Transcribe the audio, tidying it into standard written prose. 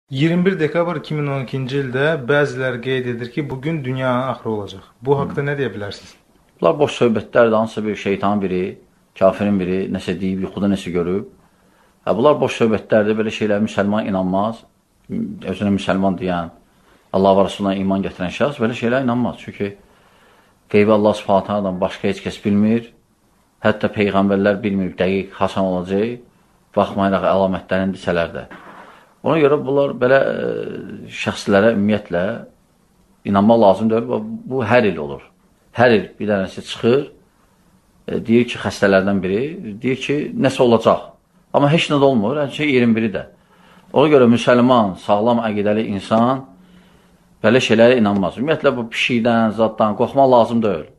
21 dekabr 2012-ci ildə bəziləri qeyd edir ki, bugün dünyanın axırı olacaq. Bu haqda nə deyə bilərsiniz? Bunlar boş söhbətlərdir, hansısa bir şeytanın biri, kafirin biri, nəsə deyib, yuxuda nəsə görüb. Bunlar boş söhbətlərdir, belə şeylər müsəlman inanmaz. Özünə müsəlman deyən, Allah və Rasuluna iman gətirən şəxs belə şeylər inanmaz. Çünki qeybi Allah Subhanahu başqa heç kəs bilmir. Hətta peyğəmbərlər bilmir, dəqiq hasan olacaq, baxmayaraq əlamətlərini desələr də. Ona görə bunlar belə şəxslərə ümumiyyətlə inanmaq lazım deyil. Bu hər il olur. Hər il bir dənəsi çıxır, deyir ki, xəstələrdən biri, deyir ki, nəsə olacaq. Amma heç nə də olmur, hər şey 21-i də. Ona görə müsəlman, sağlam əqidəli insan belə şeylərə inanmaz. Ümumiyyətlə bu pişikdən, zaddan qorxmaq lazım deyil.